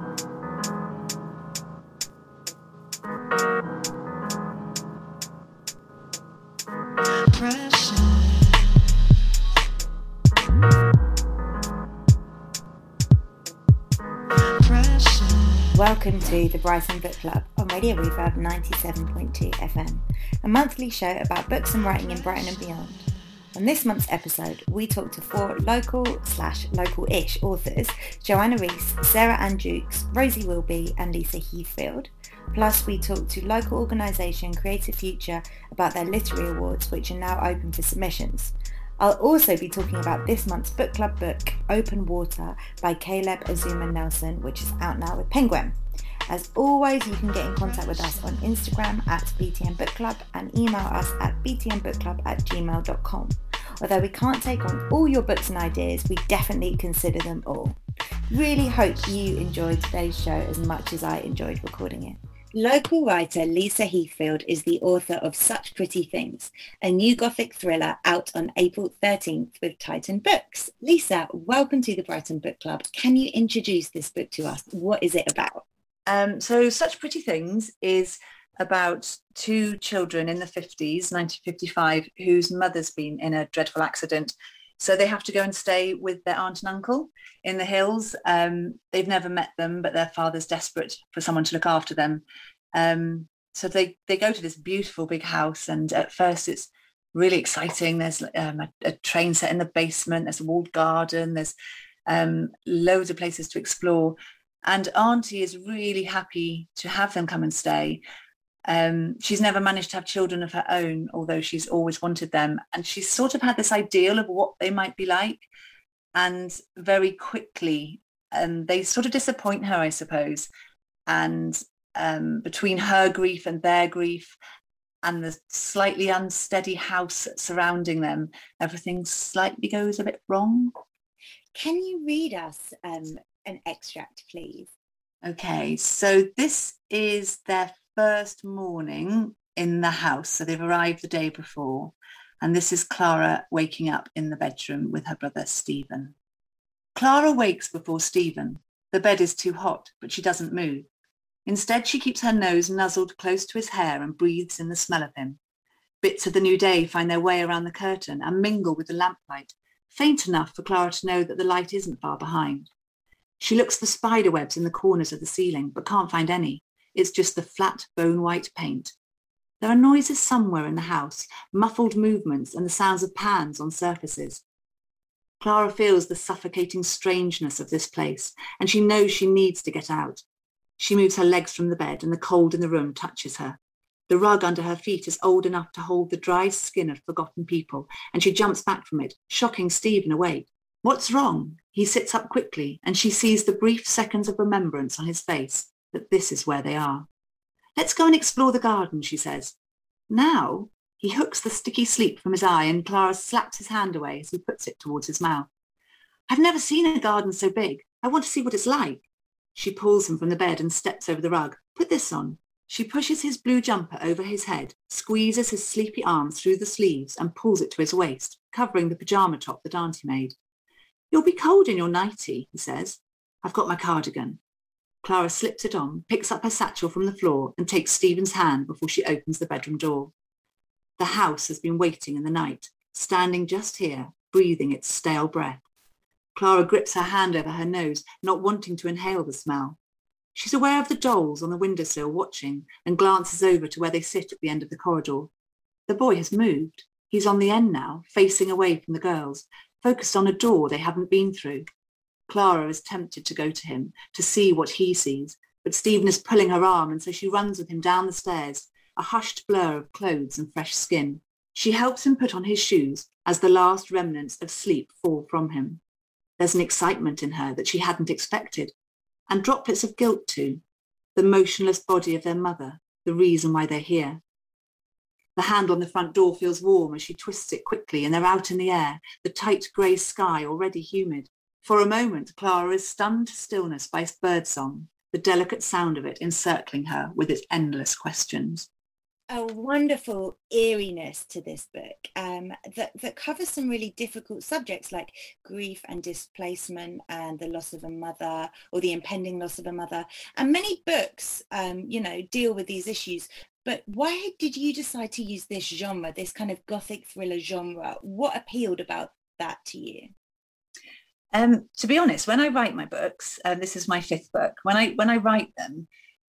Welcome to the Brighton Book Club on Radio Reverb 97.2 FM, a monthly show about books and writing in Brighton and beyond. On this month's episode, we talk to four local-ish authors, Joanna Rees, Sarah Ann Jukes, Rosie Wilby and Lisa Heathfield. Plus, we talk to local organisation Creative Future about their literary awards, which are now open for submissions. I'll also be talking about this month's book club book, Open Water, by Caleb Azuma Nelson, which is out now with Penguin. As always, you can get in contact with us on Instagram at BTN Book Club and email us at btnbookclub@gmail.com. Although we can't take on all your books and ideas, we definitely consider them all. Really hope you enjoyed today's show as much as I enjoyed recording it. Local writer Lisa Heathfield is the author of Such Pretty Things, a new Gothic thriller out on April 13th with Titan Books. Lisa, welcome to the Brighton Book Club. Can you introduce this book to us? What is it about? So Such Pretty Things is about two children in the 50s, 1955, whose mother's been in a dreadful accident. So they have to go and stay with their aunt and uncle in the hills. They've never met them, but their father's desperate for someone to look after them. So they go to this beautiful big house, and at first it's really exciting. There's a train set in the basement, there's a walled garden, there's loads of places to explore. And Auntie is really happy to have them come and stay. She's never managed to have children of her own, although she's always wanted them. And she's sort of had this ideal of what they might be like. And very quickly, they sort of disappoint her, I suppose. And between her grief and their grief and the slightly unsteady house surrounding them, everything slightly goes a bit wrong. Can you read us an extract, please? Okay, so this is their first morning in the house. So they've arrived the day before. And this is Clara waking up in the bedroom with her brother Stephen. Clara wakes before Stephen. The bed is too hot, but she doesn't move. Instead, she keeps her nose nuzzled close to his hair and breathes in the smell of him. Bits of the new day find their way around the curtain and mingle with the lamplight, faint enough for Clara to know that the light isn't far behind. She looks for spider webs in the corners of the ceiling, but can't find any. It's just the flat, bone-white paint. There are noises somewhere in the house, muffled movements and the sounds of pans on surfaces. Clara feels the suffocating strangeness of this place, and she knows she needs to get out. She moves her legs from the bed, and the cold in the room touches her. The rug under her feet is old enough to hold the dry skin of forgotten people, and she jumps back from it, shocking Stephen awake. What's wrong? He sits up quickly, and she sees the brief seconds of remembrance on his face, that this is where they are. Let's go and explore the garden, she says. Now? He hooks the sticky sleep from his eye, and Clara slaps his hand away as he puts it towards his mouth. I've never seen a garden so big. I want to see what it's like. She pulls him from the bed and steps over the rug. Put this on. She pushes his blue jumper over his head, squeezes his sleepy arms through the sleeves and pulls it to his waist, covering the pyjama top that Auntie made. You'll be cold in your nightie, he says. I've got my cardigan. Clara slips it on, picks up her satchel from the floor and takes Stephen's hand before she opens the bedroom door. The house has been waiting in the night, standing just here, breathing its stale breath. Clara grips her hand over her nose, not wanting to inhale the smell. She's aware of the dolls on the windowsill watching and glances over to where they sit at the end of the corridor. The boy has moved. He's on the end now, facing away from the girls, focused on a door they haven't been through. Clara is tempted to go to him, to see what he sees, but Stephen is pulling her arm, and so she runs with him down the stairs, a hushed blur of clothes and fresh skin. She helps him put on his shoes as the last remnants of sleep fall from him. There's an excitement in her that she hadn't expected, and droplets of guilt too, the motionless body of their mother, the reason why they're here. The hand on the front door feels warm as she twists it quickly, and they're out in the air, the tight grey sky already humid. For a moment, Clara is stunned to stillness by birdsong, the delicate sound of it encircling her with its endless questions. a wonderful eeriness to this book that covers some really difficult subjects like grief and displacement and the loss of a mother or the impending loss of a mother. And many books, deal with these issues. But why did you decide to use this genre, this kind of gothic thriller genre? What appealed about that to you? To be honest, when I write my books, this is my fifth book, when I write them,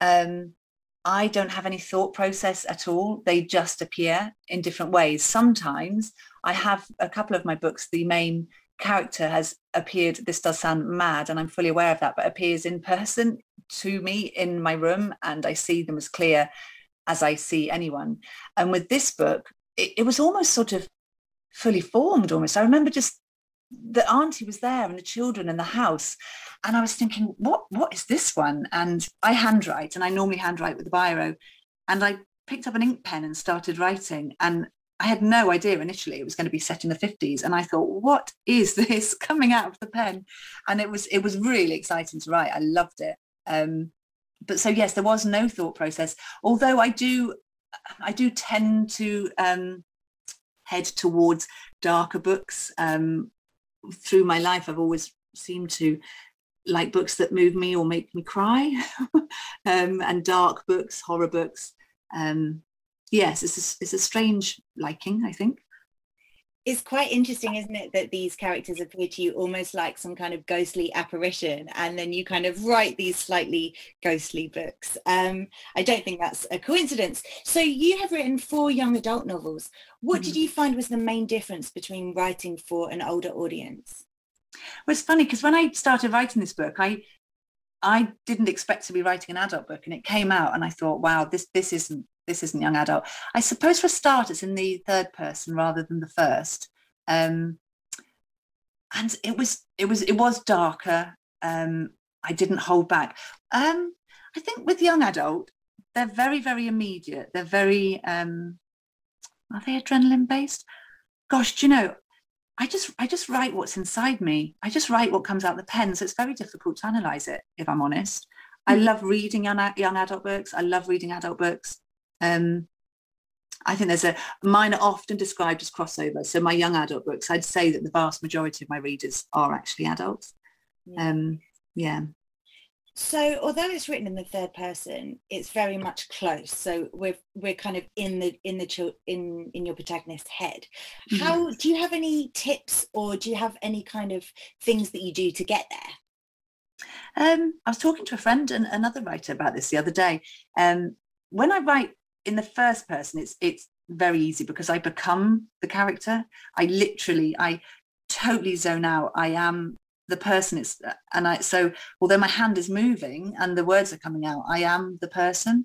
I don't have any thought process at all. They just appear in different ways. Sometimes I have a couple of my books, the main character has appeared, this does sound mad and I'm fully aware of that, but appears in person to me in my room, and I see them as clear as I see anyone. And with this book, it was almost sort of fully formed almost. I remember just the auntie was there and the children in the house, and I was thinking, what is this one? And I handwrite, and I normally handwrite with a biro, and I picked up an ink pen and started writing, and I had no idea initially it was going to be set in the 50s, and I thought, what is this coming out of the pen? And it was really exciting to write. I loved it. But so yes, there was no thought process, although I do tend to head towards darker books. Through my life, I've always seemed to like books that move me or make me cry, and dark books, horror books. Yes, it's a strange liking, I think. It's quite interesting, isn't it, that these characters appear to you almost like some kind of ghostly apparition, and then you kind of write these slightly ghostly books. I don't think that's a coincidence. So you have written 4 young adult novels. What did you find was the main difference between writing for an older audience? Well, it's funny because when I started writing this book, I didn't expect to be writing an adult book, and it came out and I thought, wow, this isn't young adult. I suppose for a start, it's in the third person rather than the first. And it was darker. I didn't hold back. I think with young adult, they're very, very immediate. They're very, are they adrenaline based? Gosh, do you know, I just write what's inside me. I just write what comes out the pen. So it's very difficult to analyze it, if I'm honest. I love reading young adult books. I love reading adult books. I think mine are often described as crossover. So my young adult books, I'd say that the vast majority of my readers are actually adults. Yeah. So although it's written in the third person, it's very much close. So we're kind of in your protagonist's head. How do you have any tips, or do you have any kind of things that you do to get there? I was talking to a friend and another writer about this the other day. When I write in the first person, it's very easy because I become the character. I totally zone out. I am the person. So although my hand is moving and the words are coming out, I am the person.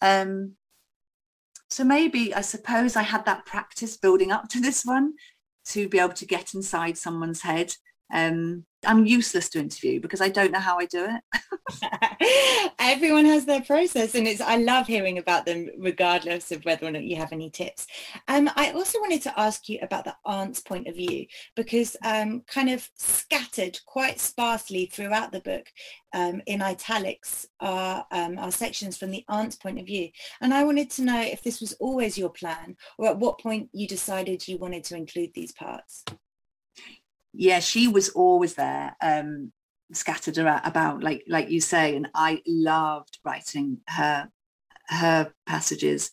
So maybe, I suppose I had that practice building up to this one to be able to get inside someone's head. I'm useless to interview because I don't know how I do it. Everyone has their process, and I love hearing about them regardless of whether or not you have any tips. I also wanted to ask you about the aunt's point of view, because kind of scattered quite sparsely throughout the book in italics are sections from the aunt's point of view. And I wanted to know if this was always your plan, or at what point you decided you wanted to include these parts. Yeah, she was always there, scattered about, like you say, and I loved writing her passages.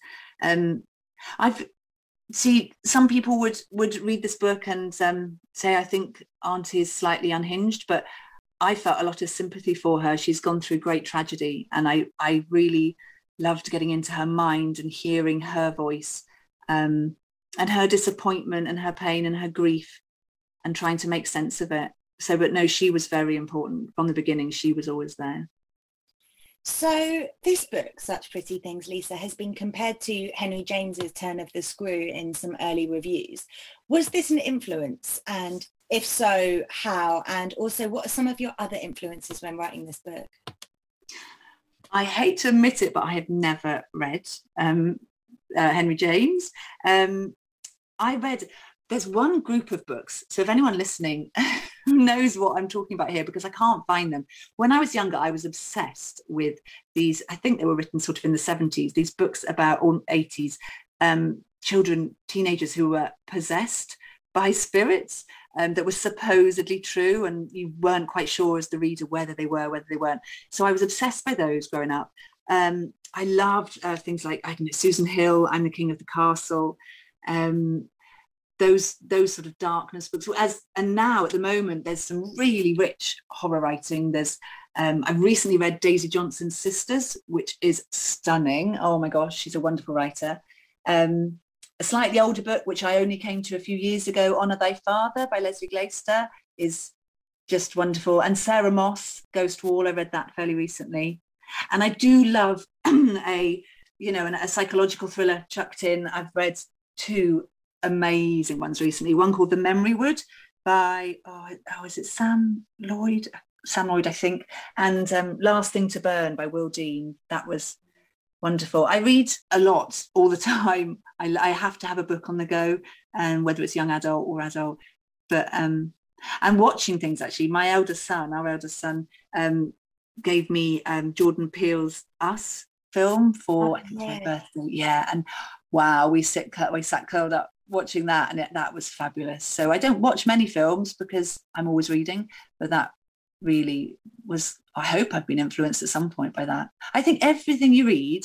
Some people would read this book and say, I think Auntie is slightly unhinged, but I felt a lot of sympathy for her. She's gone through great tragedy, and I really loved getting into her mind and hearing her voice, and her disappointment and her pain and her grief, and trying to make sense of it. But no, she was very important from the beginning. She was always there. So this book, Such Pretty Things, Lisa, has been compared to Henry James's Turn of the Screw in some early reviews. Was this an influence? And if so, how? And also, what are some of your other influences when writing this book? I hate to admit it, but I have never read Henry James. There's one group of books. So if anyone listening knows what I'm talking about here because I can't find them. When I was younger, I was obsessed with these, I think they were written sort of in the 70s, these books about, or 80s, children, teenagers who were possessed by spirits that were supposedly true, and you weren't quite sure as the reader whether they were, whether they weren't. So I was obsessed by those growing up. I loved things like, I don't know, Susan Hill, I'm the King of the Castle, those sort of darkness books. And now at the moment, there's some really rich horror writing. There's I've recently read Daisy Johnson's Sisters, which is stunning. Oh my gosh, she's a wonderful writer. A slightly older book, which I only came to a few years ago, Honour Thy Father by Leslie Glaister, is just wonderful. And Sarah Moss, Ghost Wall, I read that fairly recently. And I do love a psychological thriller chucked in. I've read two amazing ones recently. One called The Memory Wood by, is it Sam Lloyd? Sam Lloyd, I think. And Last Thing to Burn by Will Dean. That was wonderful. I read a lot all the time. I have to have a book on the go, and whether it's young adult or adult. But I'm watching things actually. Our eldest son, gave me Jordan Peele's Us film for my birthday. Yeah, and wow, we sat curled up watching that, and that was fabulous. So I don't watch many films because I'm always reading, but that really was, I hope I've been influenced at some point by that. I think everything you read,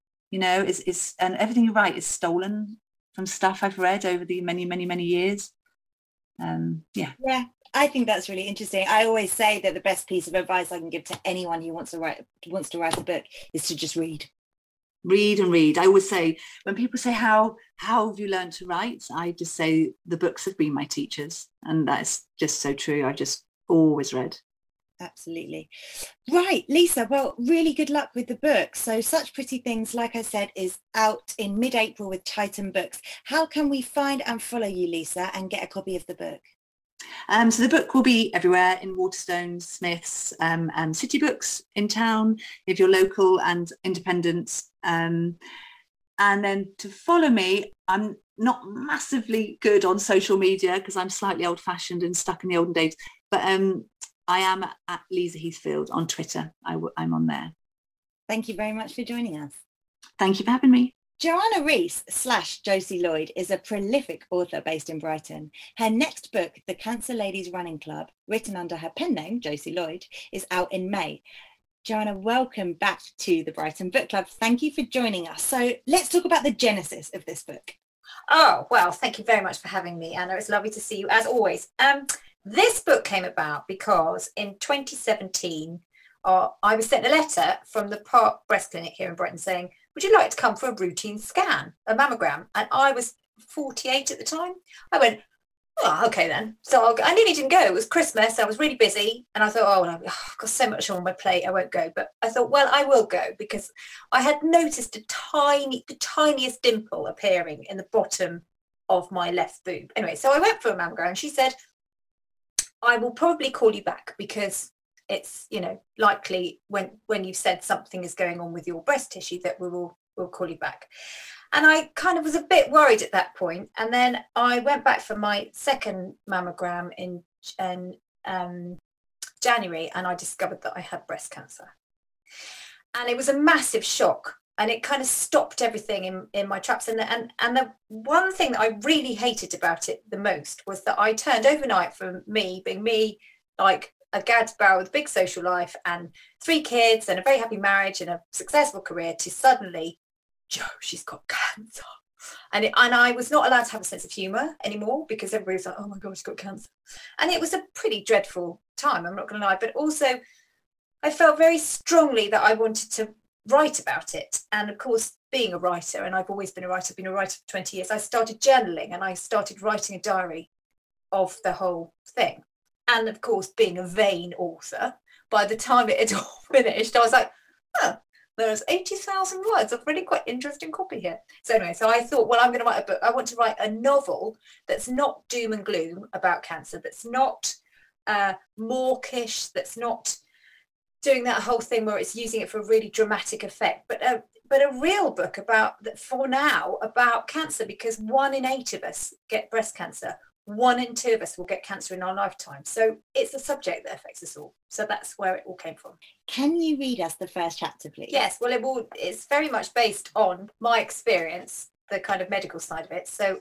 is and everything you write is stolen from stuff I've read over the many years. Yeah, I think that's really interesting. I always say that the best piece of advice I can give to anyone who wants to write a book is to just read. And read. I always say, when people say how have you learned to write, I just say the books have been my teachers, and that's just so true. I've just always read. Absolutely. Right, Lisa, well, really good luck with the book. So Such Pretty Things, like I said, is out in mid-April with Titan Books. How can we find and follow you, Lisa, and get a copy of the book? So the book will be everywhere, in Waterstones, Smiths, and City Books in town, if you're local and independent. And then to follow me, I'm not massively good on social media because I'm slightly old-fashioned and stuck in the olden days, but I am at Lisa Heathfield on Twitter. I'm on there. Thank you very much for joining us. Thank you for having me. Joanna Rees / Josie Lloyd is a prolific author based in Brighton. Her next book, The Cancer Ladies Running Club, written under her pen name, Josie Lloyd, is out in May. Joanna, welcome back to the Brighton Book Club. Thank you for joining us. So let's talk about the genesis of this book. Oh, well, thank you very much for having me, Anna. It's lovely to see you, as always. This book came about because in 2017, I was sent a letter from the Park Breast Clinic here in Brighton saying, would you like to come for a routine scan, a mammogram? And I was 48 at the time. I went, oh, okay then. So I nearly didn't go. It was Christmas. I was really busy. And I thought, I've got so much on my plate, I won't go. But I thought, well, I will go, because I had noticed the tiniest dimple appearing in the bottom of my left boob. Anyway, so I went for a mammogram, and she said, I will probably call you back because it's, likely when you've said something is going on with your breast tissue that we'll call you back. And I kind of was a bit worried at that point. And then I went back for my second mammogram in January, and I discovered that I had breast cancer. And it was a massive shock, and it kind of stopped everything in my tracks. And the one thing that I really hated about it the most was that I turned overnight from me being me, like a Gad Barrow with a big social life and 3 kids and a very happy marriage and a successful career, to suddenly, Joe, she's got cancer. And I was not allowed to have a sense of humour anymore, because everybody was like, oh my God, she's got cancer. And it was a pretty dreadful time, I'm not going to lie. But also, I felt very strongly that I wanted to write about it. And of course, being a writer, and I've always been a writer, I've been a writer for 20 years, I started journaling, and I started writing a diary of the whole thing. And of course, being a vain author, by the time it had all finished, I was like, there's 80,000 words of really quite interesting copy here. So anyway, so I thought, well, I'm going to write a book. I want to write a novel that's not doom and gloom about cancer, that's not mawkish, that's not doing that whole thing where it's using it for a really dramatic effect, but a real book about, for now, about cancer, because 1 in 8 of us get breast cancer. 1 in 2 of us will get cancer in our lifetime. So it's a subject that affects us all. So that's where it all came from. Can you read us the first chapter, please? Yes, well, it's very much based on my experience, the kind of medical side of it. So,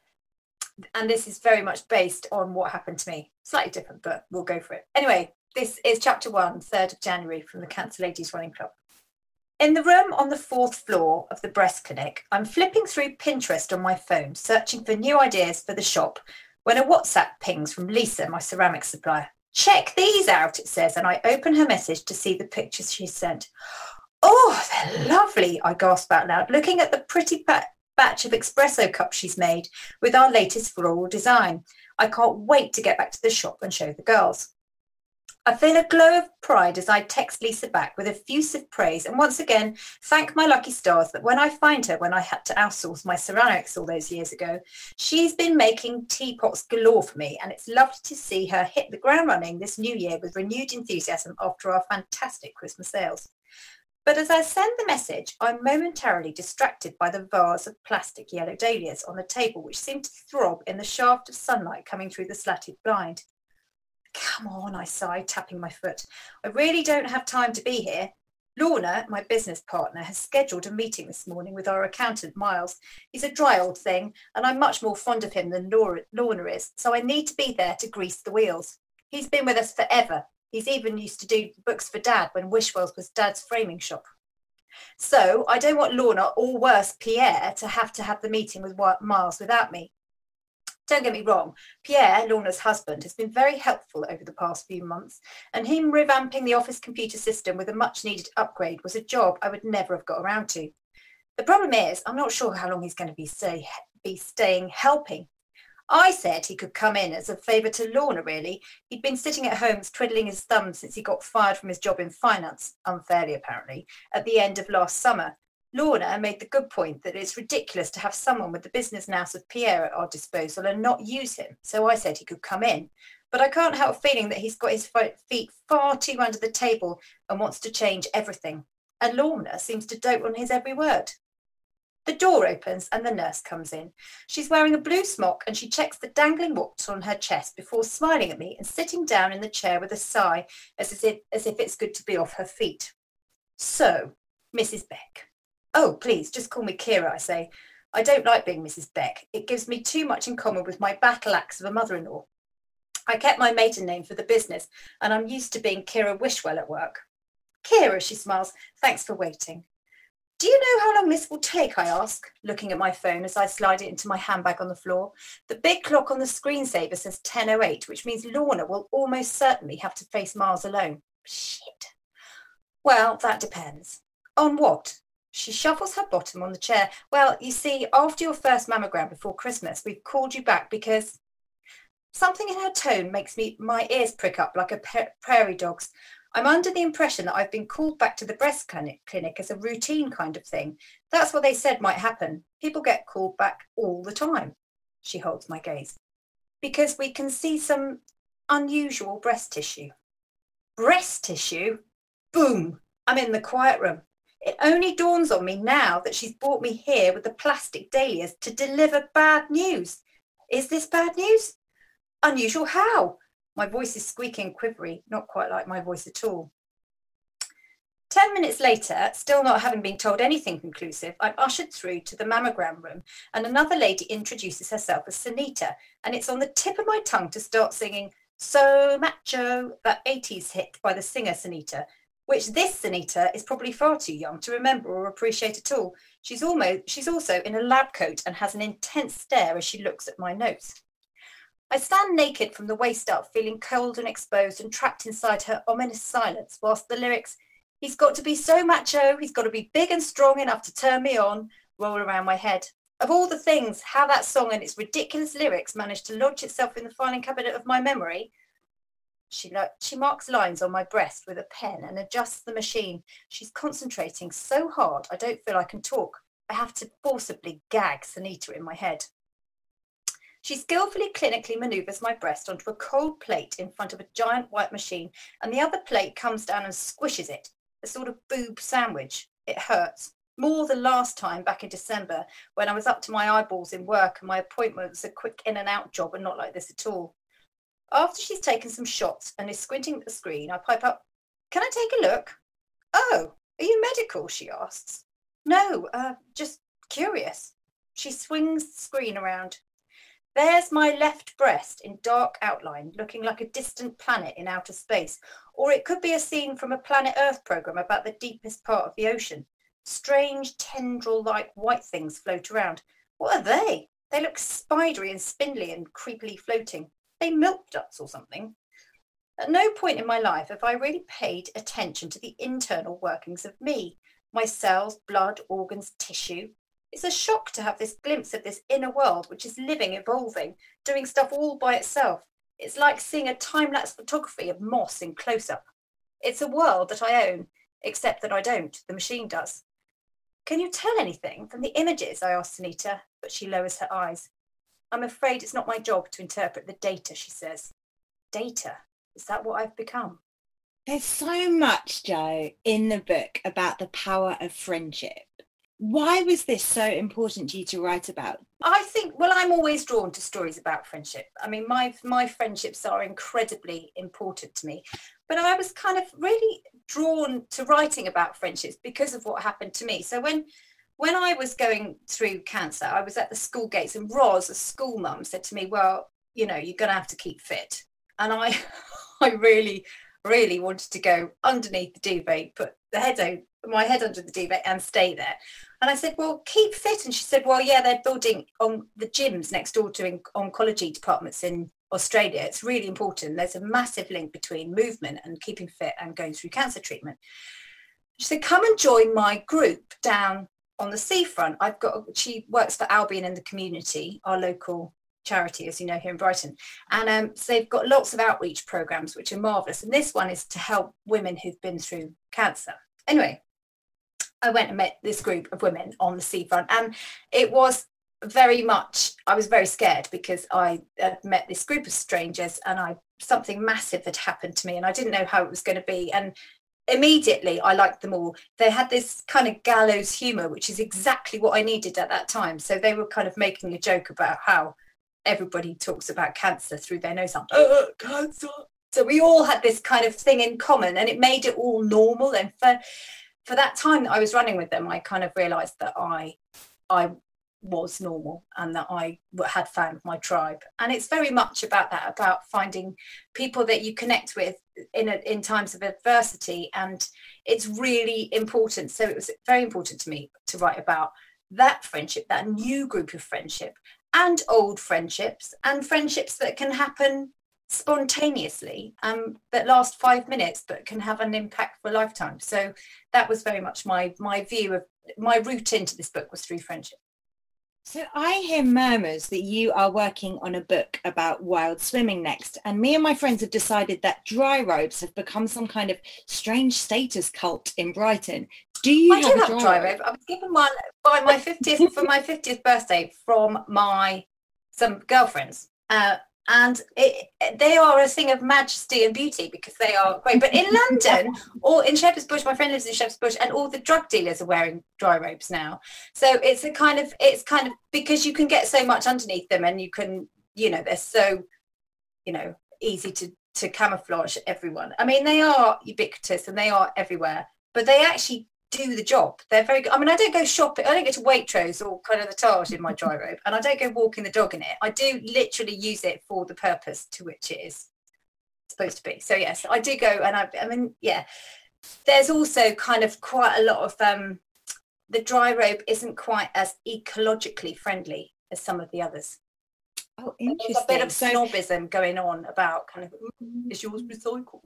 and this is very much based on what happened to me. Slightly different, but we'll go for it. Anyway, this is chapter 1, 3rd of January, from the Cancer Ladies Running Club. In the room on the 4th floor of the breast clinic, I'm flipping through Pinterest on my phone, searching for new ideas for the shop, when a WhatsApp pings from Lisa, my ceramics supplier. Check these out, it says, and I open her message to see the pictures she sent. Oh, they're lovely, I gasp out loud, looking at the pretty batch of espresso cups she's made with our latest floral design. I can't wait to get back to the shop and show the girls. I feel a glow of pride as I text Lisa back with effusive praise and once again thank my lucky stars that when I find her when I had to outsource my ceramics all those years ago, she's been making teapots galore for me, and it's lovely to see her hit the ground running this new year with renewed enthusiasm after our fantastic Christmas sales. But as I send the message, I'm momentarily distracted by the vase of plastic yellow dahlias on the table, which seem to throb in the shaft of sunlight coming through the slatted blind. Come on, I sigh, tapping my foot. I really don't have time to be here. Lorna, my business partner, has scheduled a meeting this morning with our accountant, Miles. He's a dry old thing, and I'm much more fond of him than Lorna is, so I need to be there to grease the wheels. He's been with us forever. He's even used to do books for Dad when Wishwell's was Dad's framing shop. So I don't want Lorna, or worse, Pierre, to have the meeting with Miles without me. Don't get me wrong, Pierre, Lorna's husband, has been very helpful over the past few months, and him revamping the office computer system with a much-needed upgrade was a job I would never have got around to. The problem is, I'm not sure how long he's going to be staying helping. I said he could come in as a favour to Lorna, really. He'd been sitting at home twiddling his thumbs since he got fired from his job in finance, unfairly apparently, at the end of last summer. Lorna made the good point that it's ridiculous to have someone with the business nous of Pierre at our disposal and not use him, so I said he could come in. But I can't help feeling that he's got his feet far too under the table and wants to change everything. And Lorna seems to dote on his every word. The door opens and the nurse comes in. She's wearing a blue smock and she checks the dangling watch on her chest before smiling at me and sitting down in the chair with a sigh as if it's good to be off her feet. So, Mrs. Beck. Oh, please, just call me Kira, I say. I don't like being Mrs. Beck. It gives me too much in common with my battle axe of a mother-in-law. I kept my maiden name for the business, and I'm used to being Kira Wishwell at work. Kira, she smiles, thanks for waiting. Do you know how long this will take, I ask, looking at my phone as I slide it into my handbag on the floor. The big clock on the screensaver says 10:08, which means Lorna will almost certainly have to face Miles alone. Shit. Well, that depends. On what? She shuffles her bottom on the chair. Well, you see, after your first mammogram before Christmas, we've called you back because something in her tone makes my ears prick up like a prairie dog's. I'm under the impression that I've been called back to the breast clinic as a routine kind of thing. That's what they said might happen. People get called back all the time. She holds my gaze. Because we can see some unusual breast tissue. Breast tissue? Boom! I'm in the quiet room. It only dawns on me now that she's brought me here with the plastic dahlias to deliver bad news. Is this bad news? Unusual how? My voice is squeaky and quivery, not quite like my voice at all. 10 minutes later, still not having been told anything conclusive, I'm ushered through to the mammogram room and another lady introduces herself as Sunita, and it's on the tip of my tongue to start singing So Macho, that 80s hit by the singer Sunita, which this Sunita is probably far too young to remember or appreciate at all. She's also in a lab coat and has an intense stare as she looks at my notes. I stand naked from the waist up, feeling cold and exposed and trapped inside her ominous silence, whilst the lyrics, he's got to be so macho, he's got to be big and strong enough to turn me on, roll around my head. Of all the things, how that song and its ridiculous lyrics managed to lodge itself in the filing cabinet of my memory. She marks lines on my breast with a pen and adjusts the machine. She's concentrating so hard I don't feel I can talk. I have to forcibly gag Sunita in my head. She skillfully clinically manoeuvres my breast onto a cold plate in front of a giant white machine, and the other plate comes down and squishes it, a sort of boob sandwich. It hurts. more than last time back in December when I was up to my eyeballs in work and my appointment was a quick in and out job and not like this at all. After she's taken some shots and is squinting at the screen, I pipe up, "Can I take a look?" "Oh, are you medical?" she asks. "No, just curious." She swings the screen around. There's my left breast in dark outline, looking like a distant planet in outer space, or it could be a scene from a Planet Earth program about the deepest part of the ocean. Strange tendril-like white things float around. What are they? They look spidery and spindly and creepily floating. They milk ducts or something. At no point in my life have I really paid attention to the internal workings of me, my cells, blood, organs, tissue. It's a shock to have this glimpse of this inner world, which is living, evolving, doing stuff all by itself. It's like seeing a time-lapse photography of moss in close-up. It's a world that I own, except that I don't. The machine does. "Can you tell anything from the images?" I asked Sunita, but she lowers her eyes. "I'm afraid it's not my job to interpret the data," she says. Data? Is that what I've become? There's so much, Jo, in the book about the power of friendship. Why was this so important to you to write about? I think, well, I'm always drawn to stories about friendship. I mean, my friendships are incredibly important to me. But I was kind of really drawn to writing about friendships because of what happened to me. So when I was going through cancer, I was at the school gates and Roz, a school mum, said to me, "Well, you know, you're going to have to keep fit." And I really, really wanted to go underneath the duvet, put my head under the duvet and stay there. And I said, "Well, keep fit." And she said, "Well, yeah, they're building on the gyms next door to oncology departments in Australia. It's really important. There's a massive link between movement and keeping fit and going through cancer treatment." She said, "Come and join my group down on the seafront. She works for Albion in the Community, our local charity, as you know, here in Brighton. And so they've got lots of outreach programs, which are marvellous. And this one is to help women who've been through cancer." Anyway, I went and met this group of women on the seafront, and it was I was very scared because I had met this group of strangers and something massive had happened to me and I didn't know how it was going to be. And immediately I liked them all. They had this kind of gallows humour, which is exactly what I needed at that time. So they were kind of making a joke about how everybody talks about cancer through their nose. Cancer. So we all had this kind of thing in common and it made it all normal. And for that time that I was running with them, I kind of realised that I was normal and that I had found my tribe. And it's very much about that, about finding people that you connect with in times of adversity. And it's really important. So it was very important to me to write about that friendship, that new group of friendship, and old friendships, and friendships that can happen spontaneously, that last 5 minutes but can have an impact for a lifetime. So that was very much my view of my route into this book, was through friendship. So I hear murmurs that you are working on a book about wild swimming next, and me and my friends have decided that dry ropes have become some kind of strange status cult in Brighton. Do you have a dry rope? I was given one by my 50th for my 50th birthday from some girlfriends. And they are a thing of majesty and beauty because they are great. But in London or in Shepherd's Bush, my friend lives in Shepherd's Bush, and all the drug dealers are wearing dry ropes now. So it's kind of because you can get so much underneath them, and you can, they're so, easy to camouflage everyone. I mean, they are ubiquitous and they are everywhere, but they actually do the job. They're very good. I mean, I don't go shopping. I don't go to Waitrose or kind of the Taj in my dry robe, and I don't go walking the dog in it. I do literally use it for the purpose to which it is supposed to be. So yes, I do go, and I mean, yeah. There's also kind of quite a lot of the dry robe isn't quite as ecologically friendly as some of the others. Oh, interesting. There's a bit of snobism going on about kind of, is yours recycled?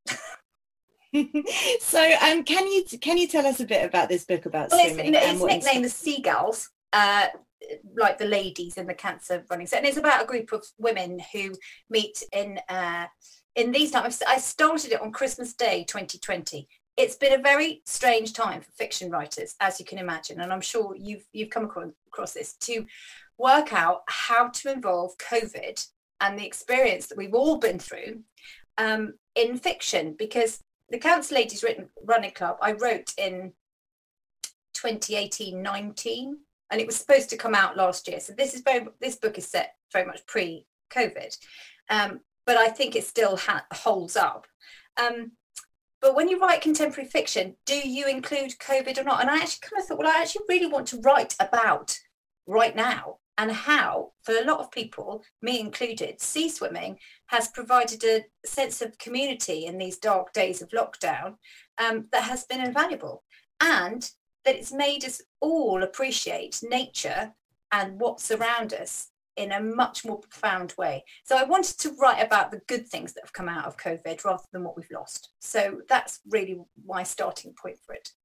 So can you tell us a bit about this book about swimming? It's nicknamed The Seagulls, like the ladies in the cancer running set, and it's about a group of women who meet in these times. I started it on Christmas Day 2020. It's been a very strange time for fiction writers, as you can imagine, and I'm sure you've come across this, to work out how to involve COVID and the experience that we've all been through in fiction, because the Cancer Ladies Running Club I wrote in 2018-19, and it was supposed to come out last year. So this book is set very much pre-COVID, but I think it still holds up. But when you write contemporary fiction, do you include COVID or not? And I actually kind of thought, well, I actually really want to write about right now, and how, for a lot of people, me included, sea swimming has provided a sense of community in these dark days of lockdown that has been invaluable, and that it's made us all appreciate nature and what's around us in a much more profound way. So I wanted to write about the good things that have come out of COVID rather than what we've lost. So that's really my starting point for it.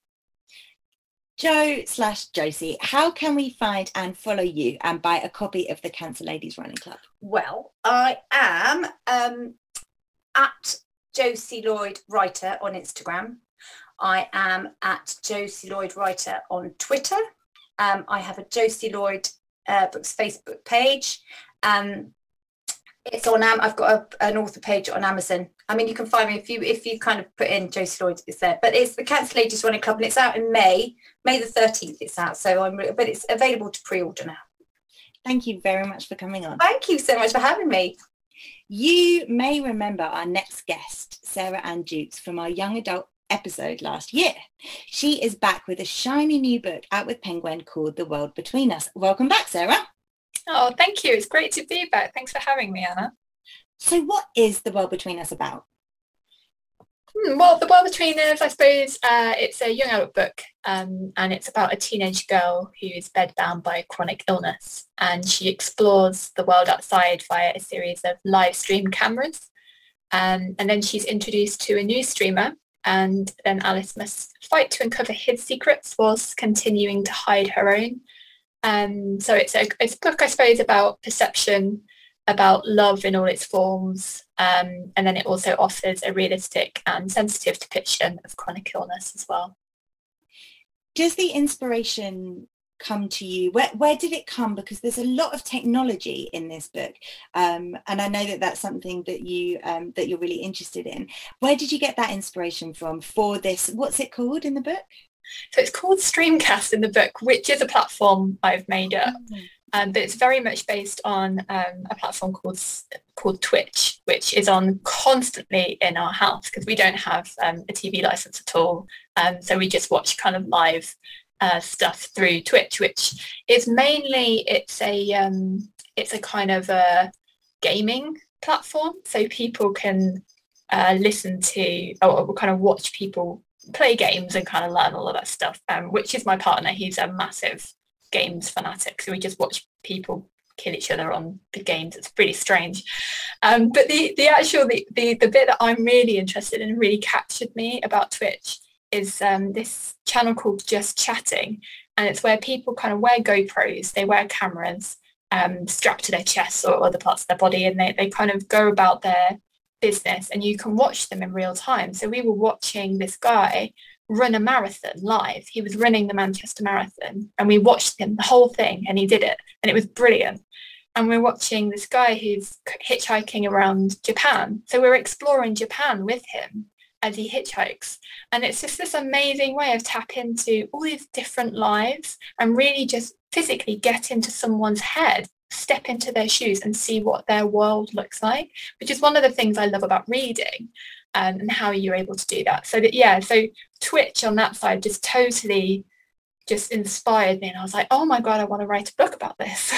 Jo/Josie, how can we find and follow you and buy a copy of the Cancer Ladies Running Club? Well, I am at Josie Lloyd Writer on Instagram. I am at Josie Lloyd Writer on Twitter. I have a Josie Lloyd Books Facebook page. It's on I've got an author page on Amazon. I mean, you can find me if you kind of put in Josie Lloyd, it's there. But it's the Cancer Ladies Running Club, and it's out in May the 13th. It's out, but it's available to pre-order now. Thank you very much for coming on. Thank you so much for having me. You may remember our next guest, Sarah Ann Jukes, from our young adult episode last year. She is back with a shiny new book out with Penguin called The World Between Us. Welcome back, Sarah. Oh, thank you. It's great to be back. Thanks for having me, Anna. So what is The World Between Us about? Well, The World Between Us, I suppose, it's a young adult book, and it's about a teenage girl who is bedbound by chronic illness, and she explores the world outside via a series of live stream cameras, and then she's introduced to a new streamer, and then Alice must fight to uncover his secrets whilst continuing to hide her own. So it's a book, I suppose, about perception, about love in all its forms, and then it also offers a realistic and sensitive depiction of chronic illness as well. Does the inspiration come to you? Where did it come? Because there's a lot of technology in this book, and I know that that's something that you're really interested in. Where did you get that inspiration from for this? What's it called in the book? So it's called Streamcast in the book, which is a platform I've made up. But it's very much based on a platform called Twitch, which is on constantly in our house because we don't have a TV license at all. So we just watch kind of live stuff through Twitch, which is mainly it's a kind of a gaming platform. So people can listen to or kind of watch people play games and kind of learn all of that stuff, which is my partner. He's a massive games fanatic, so we just watch people kill each other on the games. It's pretty strange, but the bit that I'm really interested in, really captured me about Twitch, is this channel called Just Chatting, and it's where people kind of wear GoPros, they wear cameras strapped to their chests or other parts of their body, and they kind of go about their business, and you can watch them in real time. So we were watching this guy run a marathon live. He was running the Manchester Marathon, and we watched him the whole thing, and he did it, and it was brilliant. And we're watching this guy who's hitchhiking around Japan, so we're exploring Japan with him as he hitchhikes, and it's just this amazing way of tap into all these different lives and really just physically get into someone's head, step into their shoes and see what their world looks like, which is one of the things I love about reading, and how you're able to do that. So Twitch on that side just totally just inspired me, and I was like, oh my God, I want to write a book about this.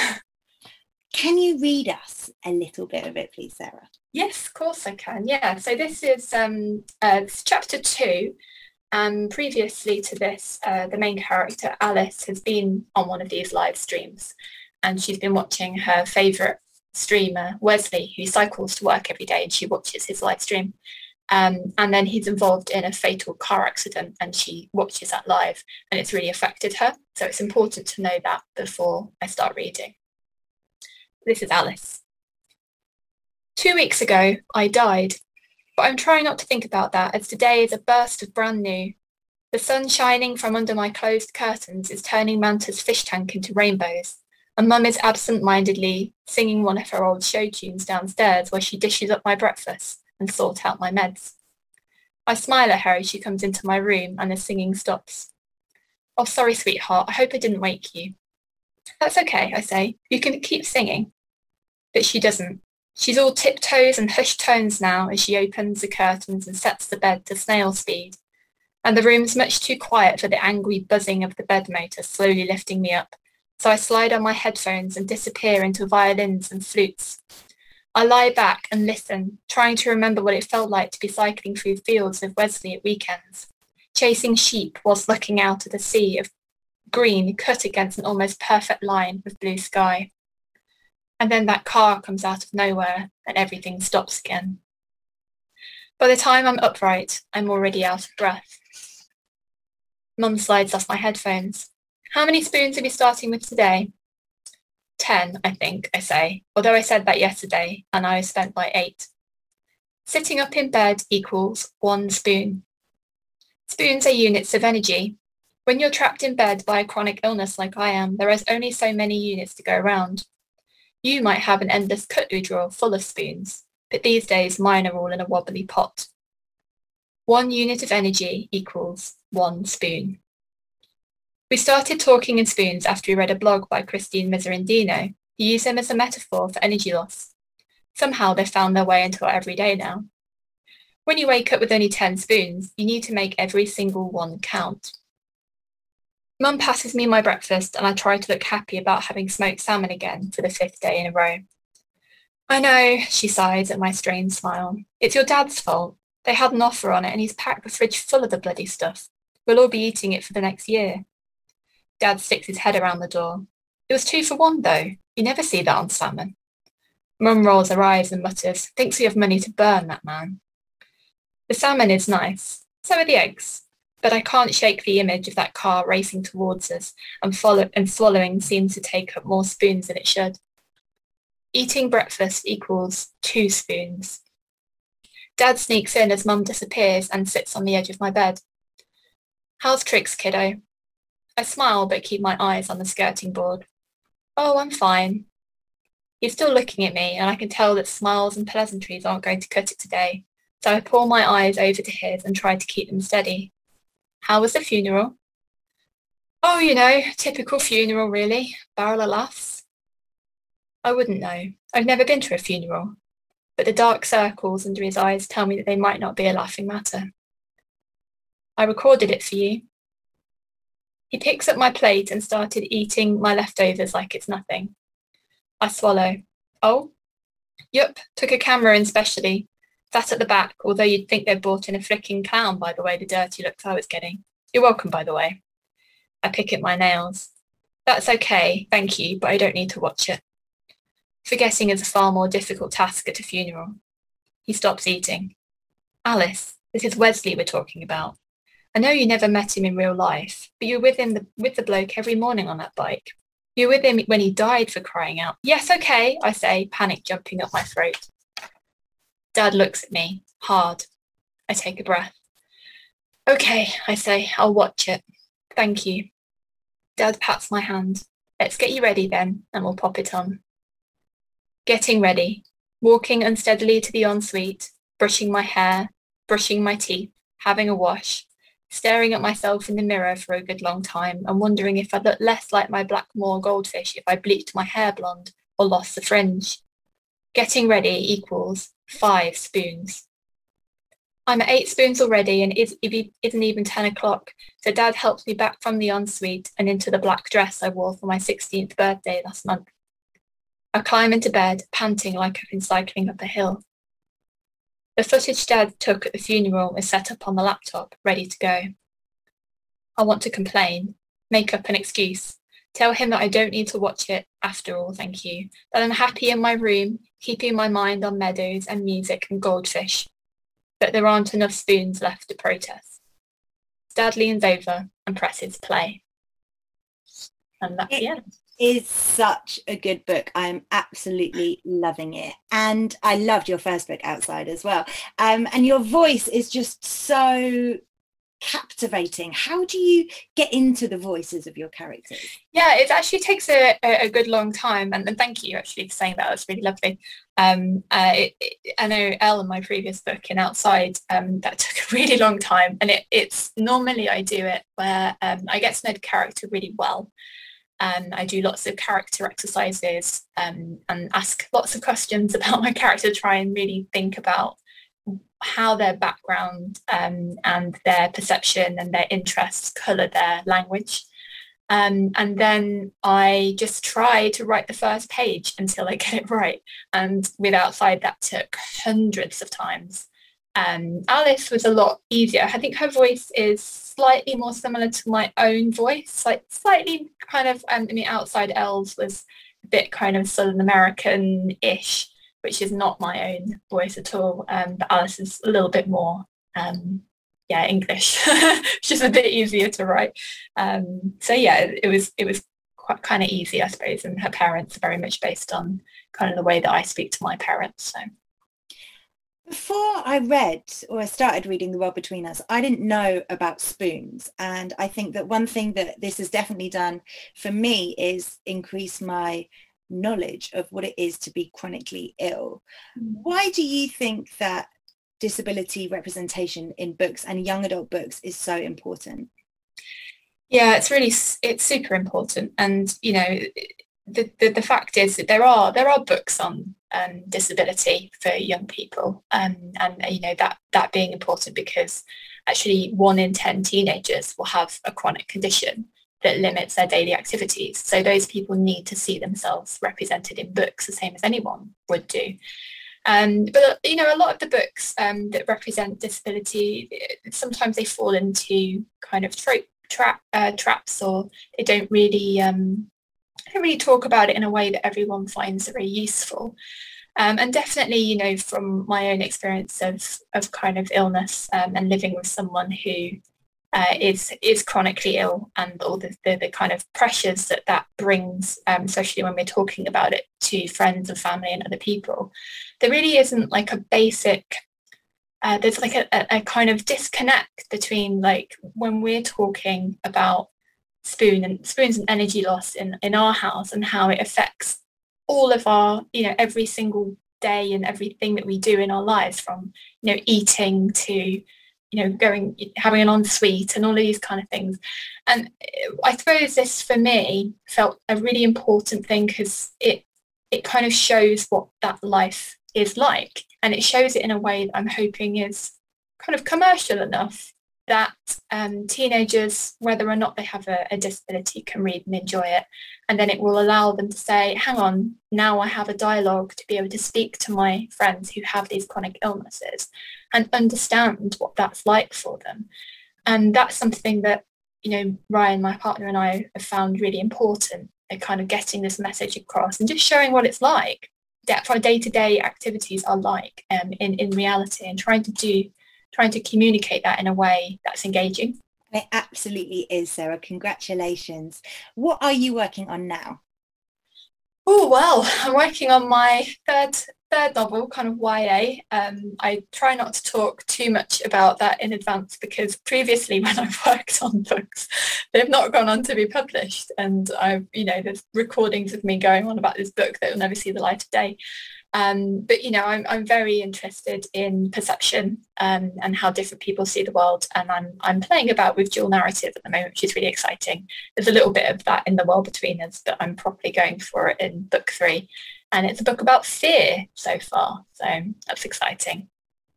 Can you read us a little bit of it, please, Sarah? Yes, of course I can. Yeah, so this is it's chapter 2. Previously to this, the main character, Alice, has been on one of these live streams, and she's been watching her favourite streamer, Wesley, who cycles to work every day, and she watches his live stream. And then he's involved in a fatal car accident, and she watches that live, and it's really affected her. So it's important to know that before I start reading. This is Alice. 2 weeks ago, I died, but I'm trying not to think about that, as today is a burst of brand new. The sun shining from under my closed curtains is turning Manta's fish tank into rainbows, and Mum is absent-mindedly singing one of her old show tunes downstairs while she dishes up my breakfast and sort out my meds. I smile at her as she comes into my room and the singing stops. Oh, sorry, sweetheart. I hope I didn't wake you. That's okay, I say. You can keep singing. But she doesn't. She's all tiptoes and hushed tones now as she opens the curtains and sets the bed to snail speed. And the room's much too quiet for the angry buzzing of the bed motor slowly lifting me up. So I slide on my headphones and disappear into violins and flutes. I lie back and listen, trying to remember what it felt like to be cycling through fields with Wesley at weekends, chasing sheep whilst looking out at a sea of green cut against an almost perfect line of blue sky. And then that car comes out of nowhere and everything stops again. By the time I'm upright, I'm already out of breath. Mum slides off my headphones. How many spoons are we starting with today? 10, I think, I say, although I said that yesterday and I was spent by 8. Sitting up in bed equals 1 spoon. Spoons are units of energy. When you're trapped in bed by a chronic illness like I am, there is only so many units to go around. You might have an endless cutlery drawer full of spoons, but these days mine are all in a wobbly pot. 1 unit of energy equals 1 spoon. We started talking in spoons after we read a blog by Christine Miserandino, who used them as a metaphor for energy loss. Somehow they found their way into our everyday now. When you wake up with only 10 spoons, you need to make every single one count. Mum passes me my breakfast and I try to look happy about having smoked salmon again for the 5th day in a row. I know, she sighs at my strained smile. It's your dad's fault. They had an offer on it and he's packed the fridge full of the bloody stuff. We'll all be eating it for the next year. Dad sticks his head around the door. It was 2 for 1 though. You never see that on salmon. Mum rolls her eyes and mutters, thinks we have money to burn, that man. The salmon is nice. So are the eggs. But I can't shake the image of that car racing towards us and swallowing seems to take up more spoons than it should. Eating breakfast equals 2 spoons. Dad sneaks in as Mum disappears and sits on the edge of my bed. How's tricks, kiddo? I smile but keep my eyes on the skirting board. Oh, I'm fine. He's still looking at me and I can tell that smiles and pleasantries aren't going to cut it today, so I pull my eyes over to his and try to keep them steady. How was the funeral? Oh, you know, typical funeral really. Barrel of laughs. I wouldn't know. I've never been to a funeral, but the dark circles under his eyes tell me that they might not be a laughing matter. I recorded it for you. He picks up my plate and started eating my leftovers like it's nothing. I swallow. Oh? Yup, took a camera in specially. Sat at the back, although you'd think they'd brought in a flicking clown by the way the dirty looks I was getting. You're welcome, by the way. I pick at my nails. That's okay, thank you, but I don't need to watch it. Forgetting is a far more difficult task at a funeral. He stops eating. Alice, this is Wesley we're talking about. I know you never met him in real life, but you were with the bloke every morning on that bike. You were with him when he died, for crying out. Yes, okay, I say, panic jumping up my throat. Dad looks at me, hard. I take a breath. Okay, I say, I'll watch it. Thank you. Dad pats my hand. Let's get you ready then, and we'll pop it on. Getting ready, walking unsteadily to the ensuite, brushing my hair, brushing my teeth, having a wash, staring at myself in the mirror for a good long time and wondering if I'd look less like my Blackmore goldfish if I bleached my hair blonde or lost the fringe. Getting ready equals 5 spoons. I'm at 8 spoons already and it isn't even 10 o'clock, so Dad helps me back from the ensuite and into the black dress I wore for my 16th birthday last month. I climb into bed, panting like I've been cycling up a hill. The footage Dad took at the funeral is set up on the laptop, ready to go. I want to complain, make up an excuse, tell him that I don't need to watch it after all, thank you, that I'm happy in my room, keeping my mind on meadows and music and goldfish, but there aren't enough spoons left to protest. Dad leans over and presses play. And that's the end. Is such a good book. I'm absolutely loving it, and I loved your first book, Outside, as well. And your voice is just so captivating. How do you get into the voices of your characters? Yeah, it actually takes a good long time, and thank you actually for saying that. That's really lovely. I know Elle in my previous book in Outside, that took a really long time, and it's normally I do it where I get to know the character really well, and I do lots of character exercises and ask lots of questions about my character, try and really think about how their background and their perception and their interests colour their language. And then I just try to write the first page until I get it right. And with Outside, that took hundreds of times. Alice was a lot easier. I think her voice is slightly more similar to my own voice, like slightly kind of, Outside Elle's was a bit kind of Southern American-ish, which is not my own voice at all. But Alice is a little bit more, English, which is a bit easier to write. It was quite kind of easy, I suppose. And her parents are very much based on kind of the way that I speak to my parents. So. Before I read or I started reading The World Between Us, I didn't know about spoons. And I think that one thing that this has definitely done for me is increase my knowledge of what it is to be chronically ill. Why do you think that disability representation in books and young adult books is so important? Yeah, it's super important. And, you know, the fact is that there are books on disability for young people, and you know that being important because actually 1 in 10 teenagers will have a chronic condition that limits their daily activities. So those people need to see themselves represented in books the same as anyone would do. But you know, a lot of the books that represent disability, sometimes they fall into kind of traps, or they don't really talk about it in a way that everyone finds very useful. And definitely, you know, from my own experience of kind of illness and living with someone who is chronically ill, and all the kind of pressures that brings, especially when we're talking about it to friends and family and other people, there really isn't like a basic, there's like a kind of disconnect between like when we're talking about spoons and energy loss in our house and how it affects all of our, you know, every single day and everything that we do in our lives, from, you know, eating to, you know, having an ensuite and all of these kind of things. And I suppose this for me felt a really important thing because it kind of shows what that life is like, and it shows it in a way that I'm hoping is kind of commercial enough that teenagers, whether or not they have a disability, can read and enjoy it. And then it will allow them to say, hang on, now I have a dialogue to be able to speak to my friends who have these chronic illnesses and understand what that's like for them. And that's something that, you know, Ryan, my partner, and I have found really important at kind of getting this message across and just showing what it's like, that our day-to-day activities are like in reality, and trying to communicate that in a way that's engaging. It absolutely is, Sarah. Congratulations. What are you working on now? Oh, well, I'm working on my third novel, kind of YA. I try not to talk too much about that in advance because previously when I've worked on books, they've not gone on to be published. And I've, you know, there's recordings of me going on about this book that will never see the light of day. But, you know, I'm very interested in perception and how different people see the world. And I'm playing about with dual narrative at the moment, which is really exciting. There's a little bit of that in The World Between Us, but I'm properly going for it in book 3. And it's a book about fear so far. So that's exciting.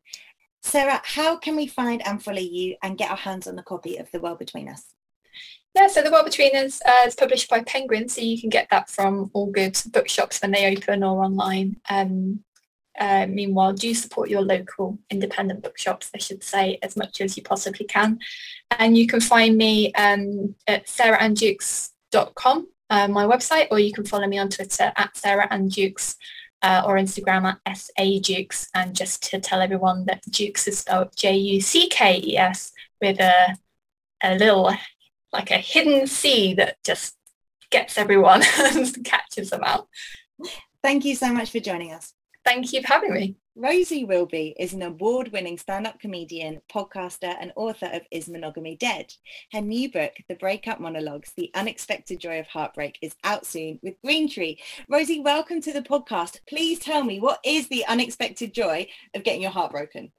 Sarah, how can we find and follow you and get our hands on a copy of The World Between Us? Yeah, so The World Between Us is published by Penguin, so you can get that from all good bookshops when they open or online. Meanwhile, do support your local independent bookshops, I should say, as much as you possibly can. And you can find me at sarahannedukes.com, my website, or you can follow me on Twitter at sarahannedukes or Instagram at sadukes. And just to tell everyone that Dukes is spelled Juckes with a little, like a hidden C that just gets everyone and catches them out. Thank you so much for joining us. Thank you for having me. Rosie Wilby is an award-winning stand-up comedian, podcaster and author of Is Monogamy Dead? Her new book, The Breakup Monologues, The Unexpected Joy of Heartbreak, is out soon with Green Tree. Rosie, welcome to the podcast. Please tell me, what is the unexpected joy of getting your heart broken?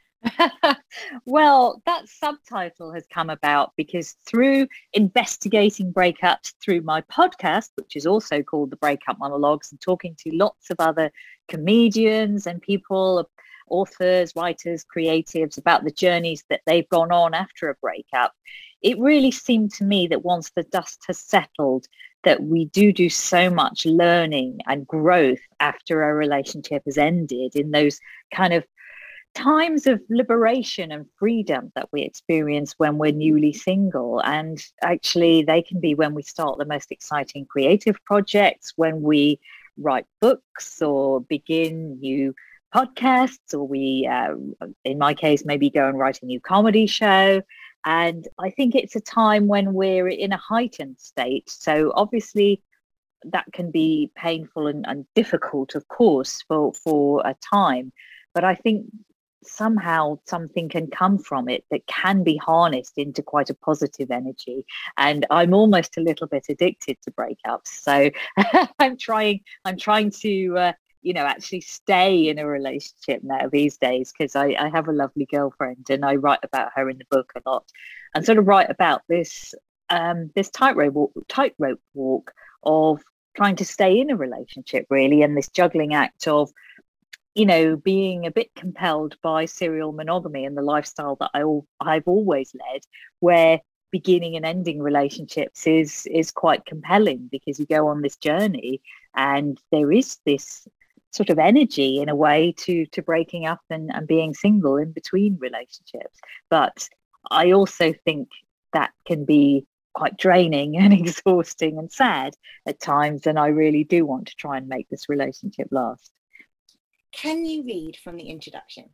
Well, that subtitle has come about because through investigating breakups through my podcast, which is also called The Breakup Monologues, and talking to lots of other comedians and people, authors, writers, creatives about the journeys that they've gone on after a breakup, it really seemed to me that once the dust has settled, that we do so much learning and growth after a relationship has ended in those kind of times of liberation and freedom that we experience when we're newly single. And actually they can be when we start the most exciting creative projects, when we write books or begin new podcasts, or we in my case maybe go and write a new comedy show. And I think it's a time when we're in a heightened state. So obviously that can be painful and difficult, of course, for a time, but I think somehow something can come from it that can be harnessed into quite a positive energy. And I'm almost a little bit addicted to breakups, so I'm trying to actually stay in a relationship now these days, because I have a lovely girlfriend and I write about her in the book a lot, and sort of write about this tightrope walk of trying to stay in a relationship, really, and this juggling act of being a bit compelled by serial monogamy and the lifestyle that I've always led, where beginning and ending relationships is quite compelling, because you go on this journey and there is this sort of energy in a way to breaking up and being single in between relationships. But I also think that can be quite draining and exhausting and sad at times, and I really do want to try and make this relationship last. Can you read from the introduction?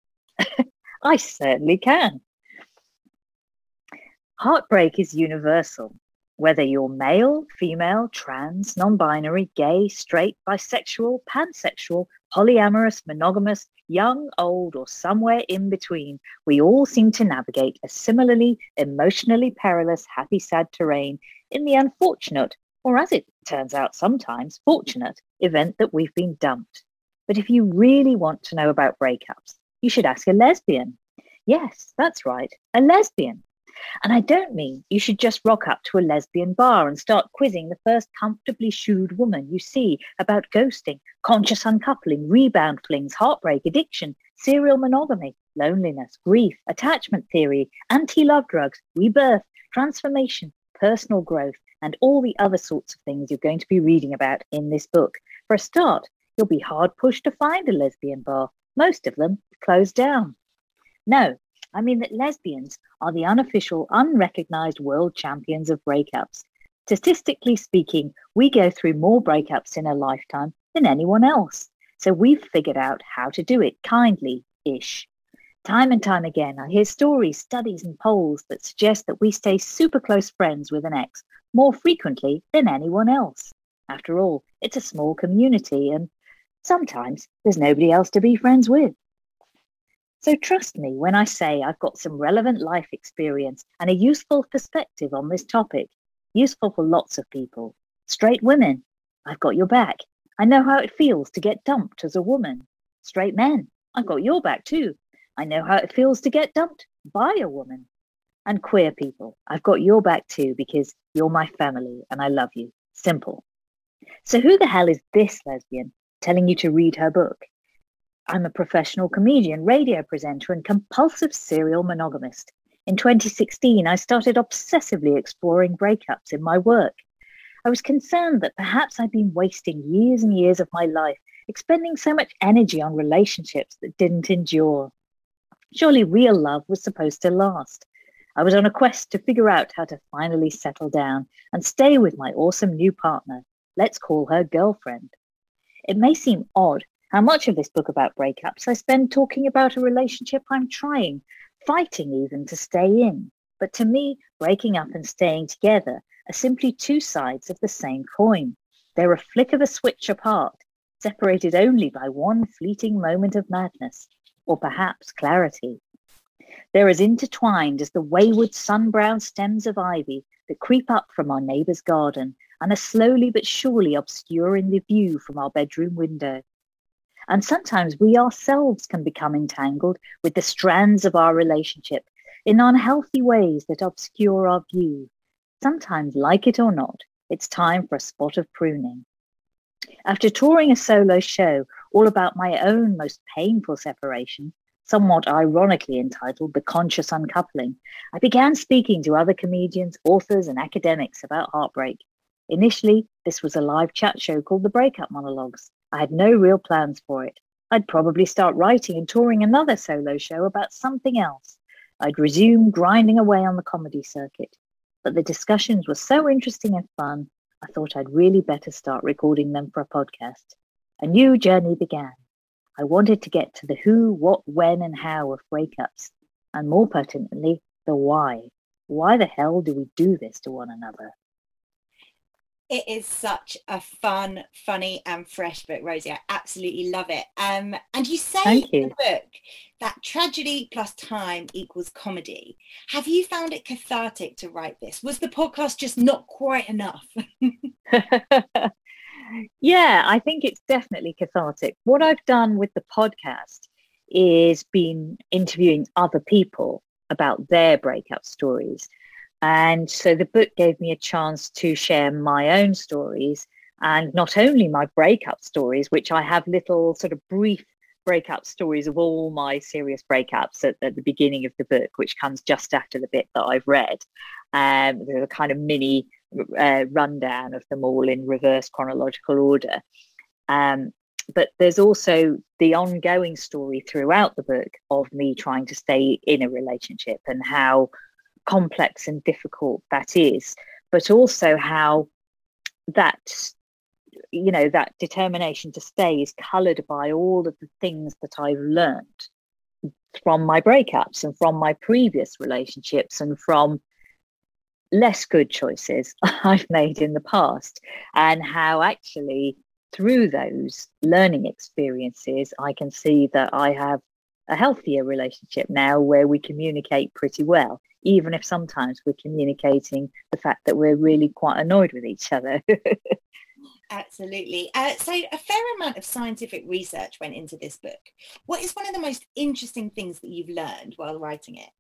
I certainly can. Heartbreak is universal. Whether you're male, female, trans, non-binary, gay, straight, bisexual, pansexual, polyamorous, monogamous, young, old, or somewhere in between, we all seem to navigate a similarly emotionally perilous, happy, sad terrain in the unfortunate, or as it turns out sometimes, fortunate event that we've been dumped. But if you really want to know about breakups, you should ask a lesbian. Yes, that's right, a lesbian. And I don't mean you should just rock up to a lesbian bar and start quizzing the first comfortably shoed woman you see about ghosting, conscious uncoupling, rebound flings, heartbreak, addiction, serial monogamy, loneliness, grief, attachment theory, anti-love drugs, rebirth, transformation, personal growth, and all the other sorts of things you're going to be reading about in this book. For a start, you'll be hard pushed to find a lesbian bar. Most of them closed down. No, I mean that lesbians are the unofficial, unrecognized world champions of breakups. Statistically speaking, we go through more breakups in a lifetime than anyone else. So we've figured out how to do it kindly-ish. Time and time again, I hear stories, studies and polls that suggest that we stay super close friends with an ex more frequently than anyone else. After all, it's a small community, and sometimes there's nobody else to be friends with. So trust me when I say I've got some relevant life experience and a useful perspective on this topic. Useful for lots of people. Straight women, I've got your back. I know how it feels to get dumped as a woman. Straight men, I've got your back too. I know how it feels to get dumped by a woman. And queer people, I've got your back too, because you're my family and I love you. Simple. So who the hell is this lesbian telling you to read her book? I'm a professional comedian, radio presenter, and compulsive serial monogamist. In 2016, I started obsessively exploring breakups in my work. I was concerned that perhaps I'd been wasting years and years of my life expending so much energy on relationships that didn't endure. Surely real love was supposed to last. I was on a quest to figure out how to finally settle down and stay with my awesome new partner. Let's call her girlfriend. It may seem odd how much of this book about breakups I spend talking about a relationship I'm trying, fighting even to stay in. But to me, breaking up and staying together are simply two sides of the same coin. They're a flick of a switch apart. separated only by one fleeting moment of madness, or perhaps clarity. They're as intertwined as the wayward sun-browned stems of ivy that creep up from our neighbour's garden and are slowly but surely obscuring the view from our bedroom window. And sometimes we ourselves can become entangled with the strands of our relationship in unhealthy ways that obscure our view. Sometimes, like it or not, it's time for a spot of pruning. After touring a solo show all about my own most painful separation, somewhat ironically entitled The Conscious Uncoupling, I began speaking to other comedians, authors, and academics about heartbreak. Initially, this was a live chat show called The Breakup Monologues. I had no real plans for it. I'd probably start writing and touring another solo show about something else. I'd resume grinding away on the comedy circuit. But the discussions were so interesting and fun, I thought I'd really better start recording them for a podcast. A new journey began. I wanted to get to the who, what, when, and how of breakups, and more pertinently, the why. Why the hell do we do this to one another? It is such a fun, funny and fresh book, Rosie. I absolutely love it. And you say in the book that tragedy plus time equals comedy. Have you found it cathartic to write this? Was the podcast just not quite enough? Yeah, I think it's definitely cathartic. What I've done with the podcast is been interviewing other people about their breakup stories. And so the book gave me a chance to share my own stories, and not only my breakup stories, which I have little sort of brief breakup stories of all my serious breakups at the beginning of the book, which comes just after the bit that I've read. There's a kind of mini rundown of them all in reverse chronological order. But there's also the ongoing story throughout the book of me trying to stay in a relationship and how complex and difficult that is, but also how that, you know, that determination to stay is coloured by all of the things that I've learned from my breakups and from my previous relationships and from less good choices I've made in the past, and how actually through those learning experiences I can see that I have a healthier relationship now where we communicate pretty well, even if sometimes we're communicating the fact that we're really quite annoyed with each other. Absolutely. So a fair amount of scientific research went into this book. What is one of the most interesting things that you've learned while writing it?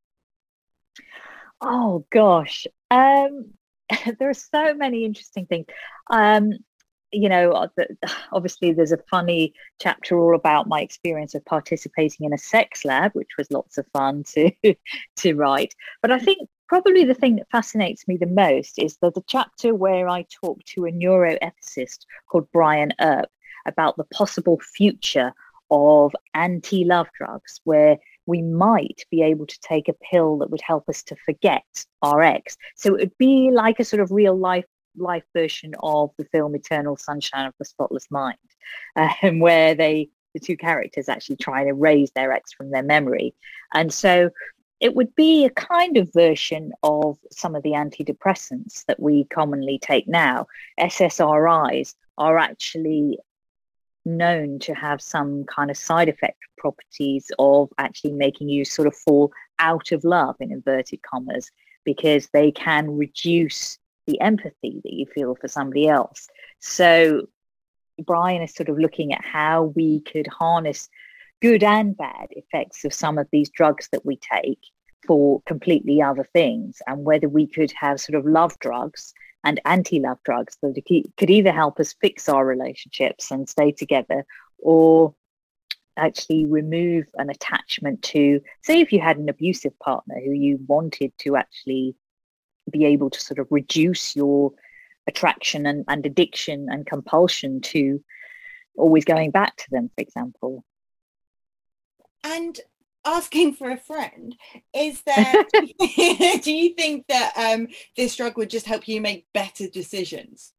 Oh, gosh. There are so many interesting things. You know, obviously there's a funny chapter all about my experience of participating in a sex lab, which was lots of fun to write. But I think probably the thing that fascinates me the most is the chapter where I talk to a neuroethicist called Brian Earp about the possible future of anti-love drugs, where we might be able to take a pill that would help us to forget our ex. So it would be like a sort of real life version of the film Eternal Sunshine of the Spotless Mind, where the two characters actually try and erase their ex from their memory. And so it would be a kind of version of some of the antidepressants that we commonly take now. SSRIs are actually known to have some kind of side effect properties of actually making you sort of fall out of love, in inverted commas, because they can reduce the empathy that you feel for somebody else. So Brian is sort of looking at how we could harness good and bad effects of some of these drugs that we take for completely other things, and whether we could have sort of love drugs and anti-love drugs that could either help us fix our relationships and stay together, or actually remove an attachment to, say, if you had an abusive partner who you wanted to actually be able to sort of reduce your attraction and addiction and compulsion to always going back to them, for example. And asking for a friend, is there do you think that this drug would just help you make better decisions?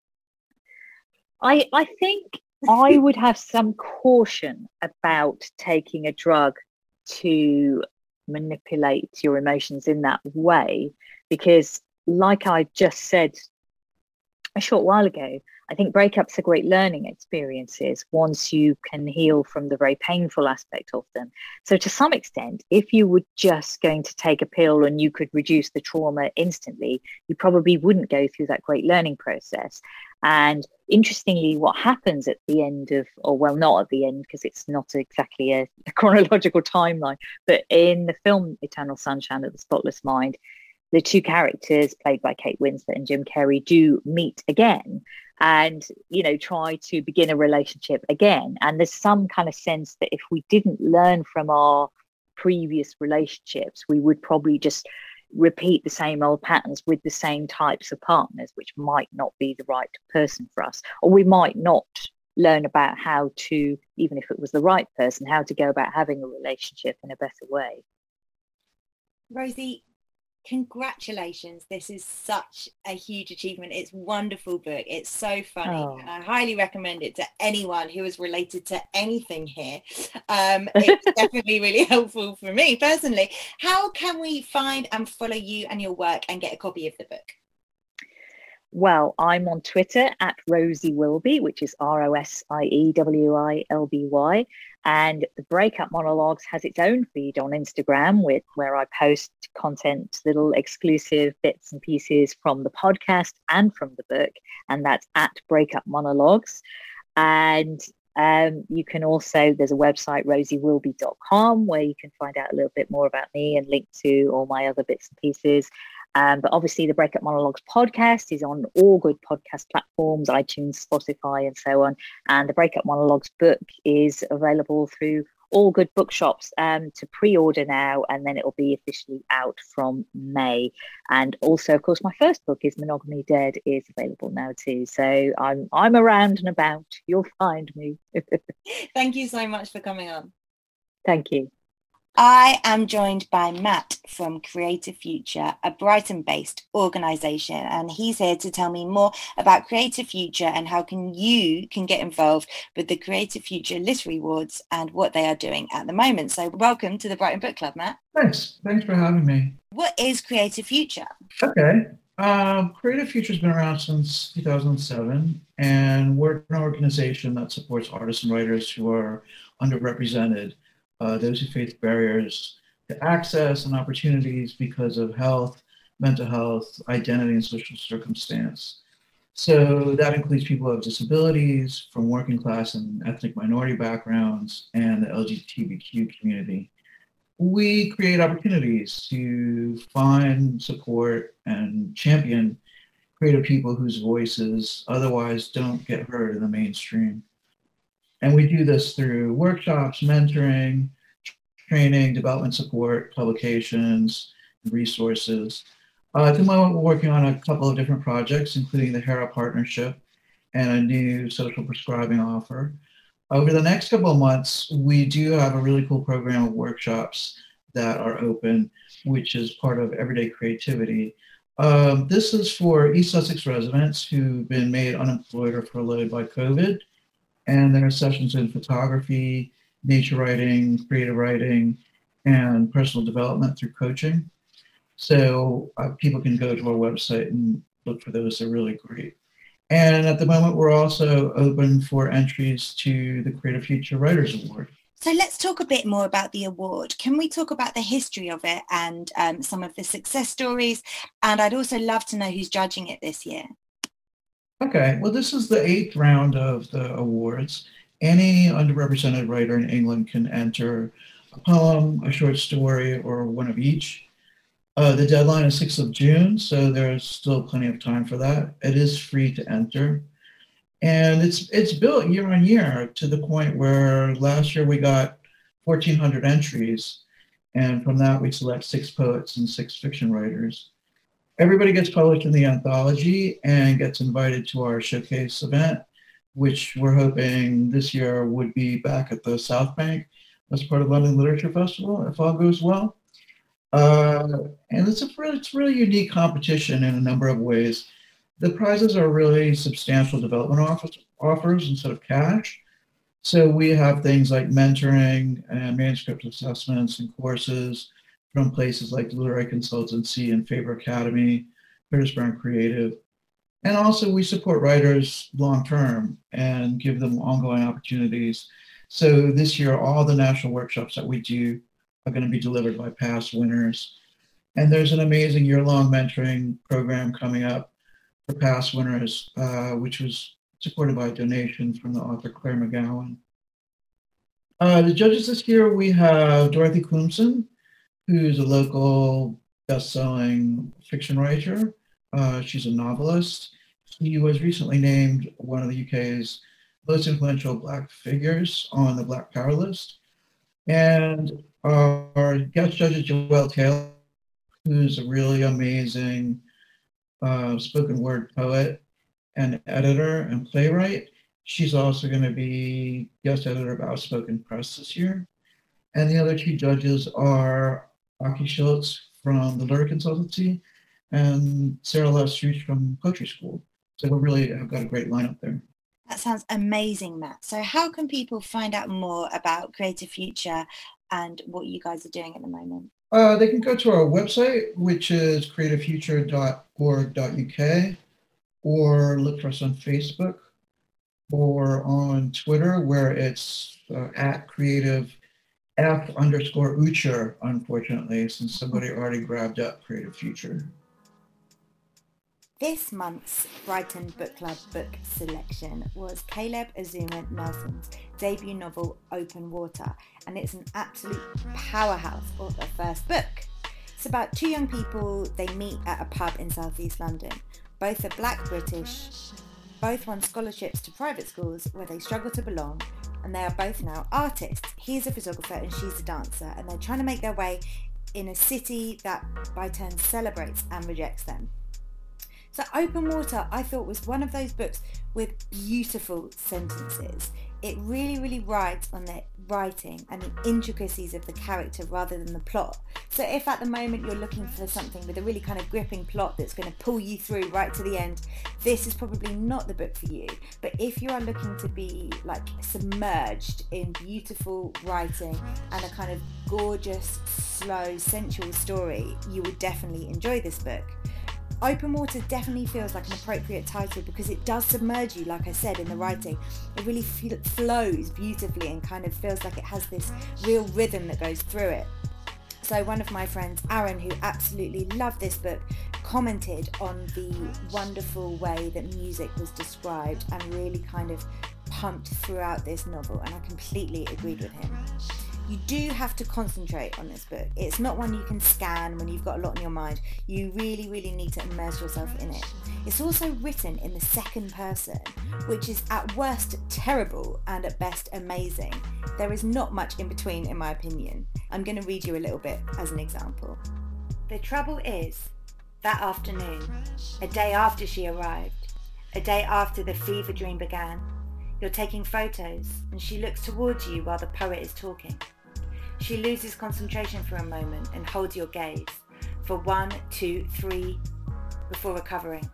I think I would have some caution about taking a drug to manipulate your emotions in that way, because like I just said a short while ago, I think breakups are great learning experiences once you can heal from the very painful aspect of them. So to some extent, if you were just going to take a pill and you could reduce the trauma instantly, you probably wouldn't go through that great learning process. And interestingly, what happens at the end of, or well, not at the end, because it's not exactly a chronological timeline, but in the film Eternal Sunshine of the Spotless Mind, the two characters played by Kate Winslet and Jim Carrey do meet again and, you know, try to begin a relationship again. And there's some kind of sense that if we didn't learn from our previous relationships, we would probably just repeat the same old patterns with the same types of partners, which might not be the right person for us. Or we might not learn about how to, even if it was the right person, how to go about having a relationship in a better way. Rosie, congratulations. This is such a huge achievement. It's a wonderful book. It's so funny. And I highly recommend it to anyone who is related to anything here. It's definitely really helpful for me personally. How can we find and follow you and your work and get a copy of the book? Well, I'm on Twitter at Rosie Wilby, which is RosieWilby. And the Breakup Monologues has its own feed on Instagram where I post content, little exclusive bits and pieces from the podcast and from the book. And that's at Breakup Monologues. And you can also, there's a website, rosiewilby.com, where you can find out a little bit more about me and link to all my other bits and pieces. But obviously the Breakup Monologues podcast is on all good podcast platforms, iTunes, Spotify, and so on. And the Breakup Monologues book is available through all good bookshops to pre-order now, and then it will be officially out from May. And also, of course, my first book is Monogamy Dead is available now too. So I'm around and about. You'll find me. Thank you so much for coming on. Thank you. I am joined by Matt from Creative Future, a Brighton-based organisation, and he's here to tell me more about Creative Future and how you can get involved with the Creative Future Literary Awards and what they are doing at the moment. So welcome to the Brighton Book Club, Matt. Thanks for having me. What is Creative Future? Okay. Creative Future has been around since 2007, and we're an organization that supports artists and writers who are underrepresented. Those who face barriers to access and opportunities because of health, mental health, identity, and social circumstance. So that includes people who have disabilities, from working class and ethnic minority backgrounds, and the LGBTQ community. We create opportunities to find, support, and champion creative people whose voices otherwise don't get heard in the mainstream. And we do this through workshops, mentoring, training, development support, publications, resources. At the moment, we're working on a couple of different projects, including the HERA partnership and a new social prescribing offer. Over the next couple of months, we do have a really cool program of workshops that are open, which is part of Everyday Creativity. This is for East Sussex residents who've been made unemployed or furloughed by COVID. And there are sessions in photography, nature writing, creative writing, and personal development through coaching. So people can go to our website and look for those. They're really great. And at the moment, we're also open for entries to the Creative Future Writers Award. So let's talk a bit more about the award. Can we talk about the history of it and some of the success stories? And I'd also love to know who's judging it this year. Okay, well, this is the 8th round of the awards. Any underrepresented writer in England can enter a poem, a short story, or one of each. The deadline is 6th of June, so there's still plenty of time for that. It is free to enter. And it's built year on year to the point where last year we got 1,400 entries. And from that, we select 6 poets and 6 fiction writers. Everybody gets published in the anthology and gets invited to our showcase event, which we're hoping this year would be back at the South Bank as part of London Literature Festival, if all goes well. And it's a really unique competition in a number of ways. The prizes are really substantial development offers instead of cash. So we have things like mentoring and manuscript assessments and courses from places like Literary Consultancy and Faber Academy, Curtis Brown Creative. And also we support writers long-term and give them ongoing opportunities. So this year, all the national workshops that we do are going to be delivered by past winners. And there's an amazing year-long mentoring program coming up for past winners, which was supported by donations from the author Claire McGowan. The judges this year, we have Dorothy Clemson, who's a local best-selling fiction writer. She's a novelist. She was recently named one of the UK's most influential Black figures on the Black Power list. And our guest judge is Joelle Taylor, who's a really amazing spoken word poet and editor and playwright. She's also going to be guest editor of Outspoken Press this year. And the other two judges are Aki Schultz from the Lyric Consultancy and Sarah Lestruch from Poetry School. So we really have got a great lineup there. That sounds amazing, Matt. So how can people find out more about Creative Future and what you guys are doing at the moment? They can go to our website, which is creativefuture.org.uk, or look for us on Facebook or on Twitter, where it's at creative F_Ucher, unfortunately, since somebody already grabbed up Creative Future. This month's Brighton Book Club book selection was Caleb Azuma Nelson's debut novel, Open Water, and it's an absolute powerhouse of a first book. It's about two young people. They meet at a pub in southeast London. Both are Black British, both won scholarships to private schools where they struggle to belong, and they are both now artists. He's a photographer and she's a dancer, and they're trying to make their way in a city that by turn celebrates and rejects them. So Open Water, I thought, was one of those books with beautiful sentences. It really, really rides on the writing and the intricacies of the character rather than the plot. So if at the moment you're looking for something with a really kind of gripping plot that's going to pull you through right to the end, this is probably not the book for you. But if you are looking to be like submerged in beautiful writing and a kind of gorgeous, slow, sensual story, you will definitely enjoy this book. Open Water definitely feels like an appropriate title because it does submerge you, like I said, in the writing. It really flows beautifully and kind of feels like it has this real rhythm that goes through it. So one of my friends, Aaron, who absolutely loved this book, commented on the wonderful way that music was described and really kind of pumped throughout this novel, and I completely agreed with him. You do have to concentrate on this book. It's not one you can scan when you've got a lot on your mind. You really, really need to immerse yourself in it. It's also written in the second person, which is at worst terrible and at best amazing. There is not much in between, in my opinion. I'm going to read you a little bit as an example. The trouble is, that afternoon, a day after she arrived, a day after the fever dream began, you're taking photos and she looks towards you while the poet is talking. She loses concentration for a moment and holds your gaze for 1, 2, 3 before recovering.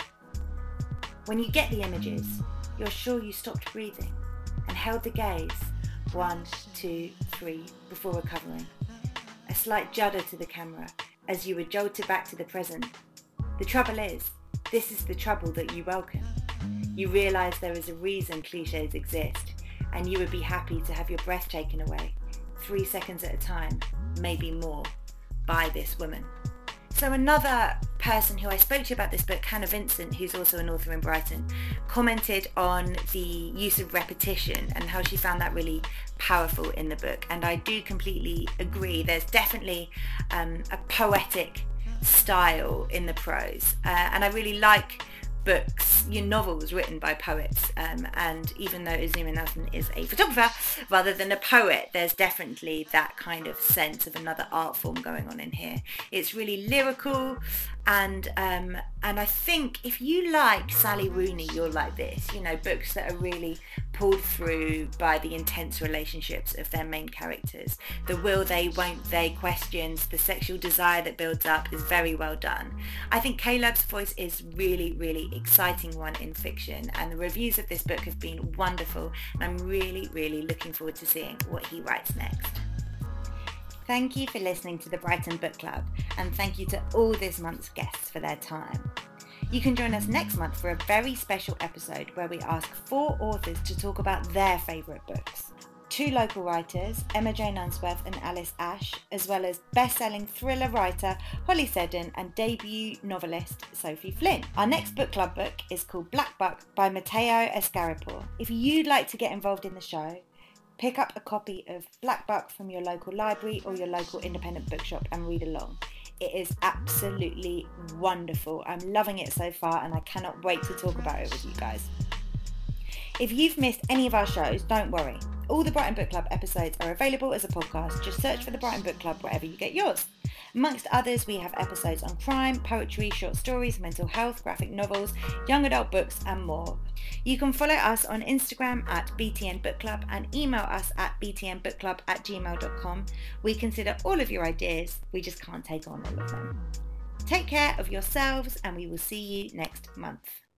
When you get the images, you're sure you stopped breathing and held the gaze 1, 2, 3 before recovering. A slight judder to the camera as you were jolted back to the present. The trouble is, this is the trouble that you welcome. You realise there is a reason cliches exist, and you would be happy to have your breath taken away 3 seconds at a time, maybe more, by this woman. So another person who I spoke to about this book, Hannah Vincent, who's also an author in Brighton, commented on the use of repetition and how she found that really powerful in the book. And I do completely agree. There's definitely a poetic style in the prose. And I really like books, novels written by poets, and even though Azuma Nelson is a photographer rather than a poet, there's definitely that kind of sense of another art form going on in here. It's really lyrical, and I think if you like Sally Rooney, you'll like this. Books that are really pulled through by the intense relationships of their main characters. The will they, won't they questions, the sexual desire that builds up is very well done. I think Caleb's voice is really, really exciting one in fiction, and the reviews of this book have been wonderful, and I'm really, really looking forward to seeing what he writes next. Thank you for listening to the Brighton Book Club, and thank you to all this month's guests for their time. You can join us next month for a very special episode where we ask 4 authors to talk about their favourite books. 2 local writers, Emma Jane Unsworth and Alice Ash, as well as best-selling thriller writer Holly Seddon and debut novelist Sophie Flynn. Our next book club book is called Black Buck by Matteo Escaripor. If you'd like to get involved in the show, pick up a copy of Black Buck from your local library or your local independent bookshop and read along. It is absolutely wonderful. I'm loving it so far and I cannot wait to talk about it with you guys. If you've missed any of our shows, don't worry. All the Brighton Book Club episodes are available as a podcast. Just search for the Brighton Book Club wherever you get yours. Amongst others, we have episodes on crime, poetry, short stories, mental health, graphic novels, young adult books and more. You can follow us on Instagram at BTN Book Club and email us at btnbookclub@gmail.com. We consider all of your ideas. We just can't take on all of them. Take care of yourselves and we will see you next month.